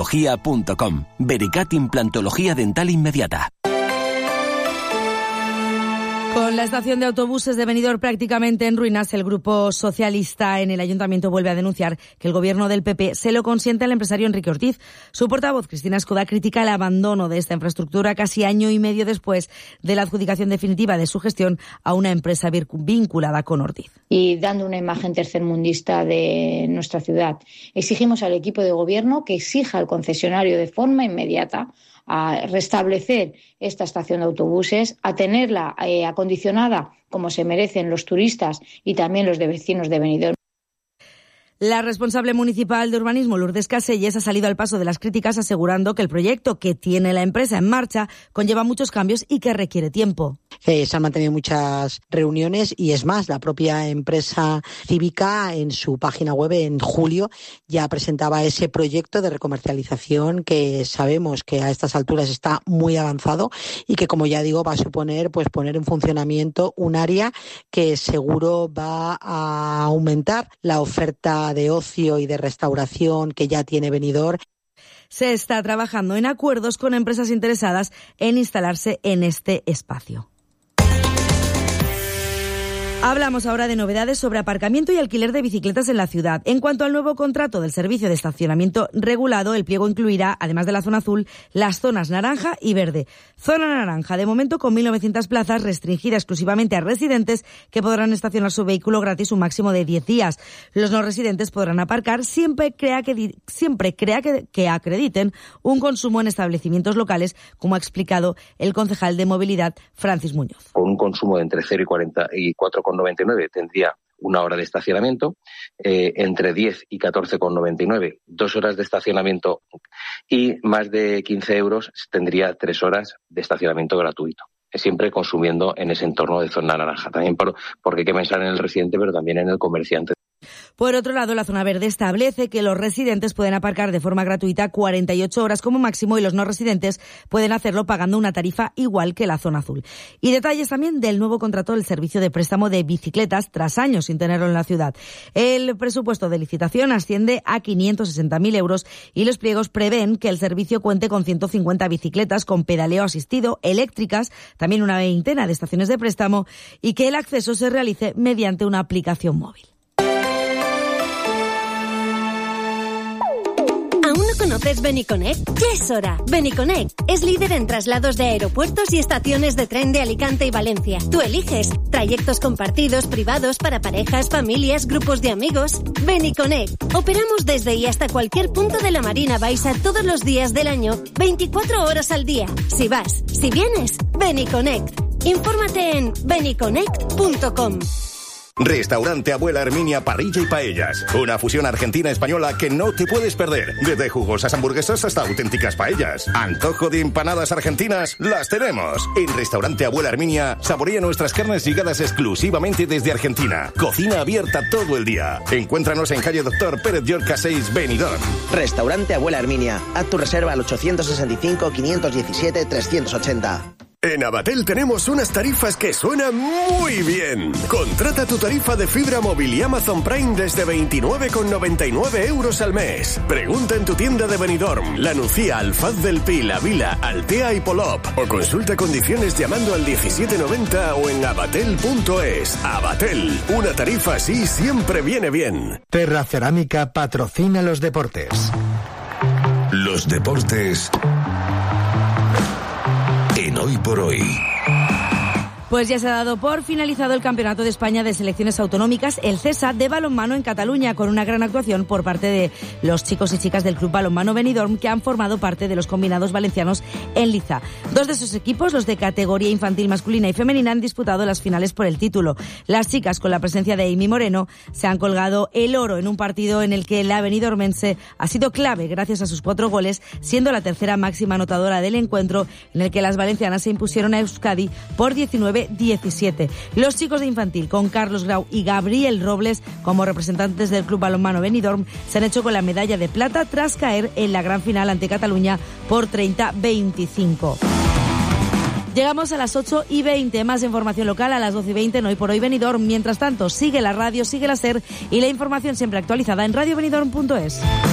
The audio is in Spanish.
Implantología.com. Vericat Implantología Dental Inmediata. Con la estación de autobuses de Benidorm prácticamente en ruinas, el Grupo Socialista en el Ayuntamiento vuelve a denunciar que el gobierno del PP se lo consiente al empresario Enrique Ortiz. Su portavoz, Cristina Escoda, critica el abandono de esta infraestructura casi año y medio después de la adjudicación definitiva de su gestión a una empresa vinculada con Ortiz. Y dando una imagen tercermundista de nuestra ciudad, exigimos al equipo de gobierno que exija al concesionario de forma inmediata a restablecer esta estación de autobuses, a tenerla acondicionada como se merecen los turistas y también los vecinos de Benidorm. La responsable municipal de urbanismo, Lourdes Caselles, ha salido al paso de las críticas asegurando que el proyecto que tiene la empresa en marcha conlleva muchos cambios y que requiere tiempo. Se han mantenido muchas reuniones y es más, la propia empresa cívica en su página web en julio ya presentaba ese proyecto de recomercialización que sabemos que a estas alturas está muy avanzado y que, como ya digo, va a suponer poner en funcionamiento un área que seguro va a aumentar la oferta de ocio y de restauración que ya tiene Benidorm. Se está trabajando en acuerdos con empresas interesadas en instalarse en este espacio. Hablamos ahora de novedades sobre aparcamiento y alquiler de bicicletas en la ciudad. En cuanto al nuevo contrato del servicio de estacionamiento regulado, el pliego incluirá, además de la zona azul, las zonas naranja y verde. Zona naranja, de momento con 1.900 plazas, restringida exclusivamente a residentes que podrán estacionar su vehículo gratis un máximo de 10 días. Los no residentes podrán aparcar siempre que acrediten un consumo en establecimientos locales, como ha explicado el concejal de movilidad, Francis Muñoz. Con un consumo de entre 0 y 4,99 tendría una hora de estacionamiento, entre 10 y 14,99 2 horas de estacionamiento y más de 15 euros tendría 3 horas de estacionamiento gratuito. Siempre consumiendo en ese entorno de zona naranja. También porque hay que pensar en el residente, pero también en el comerciante. Por otro lado, la zona verde establece que los residentes pueden aparcar de forma gratuita 48 horas como máximo y los no residentes pueden hacerlo pagando una tarifa igual que la zona azul. Y detalles también del nuevo contrato del servicio de préstamo de bicicletas tras años sin tenerlo en la ciudad. El presupuesto de licitación asciende a 560.000 euros y los pliegos prevén que el servicio cuente con 150 bicicletas con pedaleo asistido, eléctricas, también una veintena de estaciones de préstamo y que el acceso se realice mediante una aplicación móvil. ¿Aún no conoces Beniconnect? ¡Ya es hora! Beniconnect es líder en traslados de aeropuertos y estaciones de tren de Alicante y Valencia. Tú eliges trayectos compartidos, privados, para parejas, familias, grupos de amigos. Beniconnect. Operamos desde y hasta cualquier punto de la Marina Baixa todos los días del año, 24 horas al día. Si vas, si vienes, Beniconnect. Infórmate en beniconnect.com. Restaurante Abuela Herminia Parrilla y Paellas. Una fusión argentina-española que no te puedes perder. Desde jugosas hamburguesas hasta auténticas paellas. Antojo de empanadas argentinas, las tenemos. En Restaurante Abuela Herminia, saborea nuestras carnes llegadas exclusivamente desde Argentina. Cocina abierta todo el día. Encuéntranos en calle Doctor Pérez Llorca 6, Benidorm. Restaurante Abuela Herminia. Haz tu reserva al 865-517-380. En Abatel tenemos unas tarifas que suenan muy bien. Contrata tu tarifa de fibra móvil y Amazon Prime desde 29,99 euros al mes. Pregunta en tu tienda de Benidorm, La Nucía, Alfaz del Pi, La Vila, Altea y Polop. O consulta condiciones llamando al 1790 o en abatel.es. Abatel, una tarifa así siempre viene bien. Terra Cerámica patrocina los deportes. Los deportes en Hoy por Hoy. Pues ya se ha dado por finalizado el Campeonato de España de Selecciones Autonómicas, el CESA, de balonmano en Cataluña, con una gran actuación por parte de los chicos y chicas del Club Balonmano Benidorm, que han formado parte de los combinados valencianos en liza. Dos de sus equipos, los de categoría infantil masculina y femenina, han disputado las finales por el título. Las chicas, con la presencia de Amy Moreno, se han colgado el oro en un partido en el que la benidormense ha sido clave gracias a sus 4 goles, siendo la tercera máxima anotadora del encuentro, en el que las valencianas se impusieron a Euskadi por 19-17. Los chicos de infantil, con Carlos Grau y Gabriel Robles como representantes del Club Balonmano Benidorm, se han hecho con la medalla de plata tras caer en la gran final ante Cataluña por 30-25. Llegamos a las 8:20, más información local a las 12:20 en Hoy por Hoy Benidorm. Mientras tanto, sigue la radio, sigue la SER y la información siempre actualizada en radiobenidorm.es.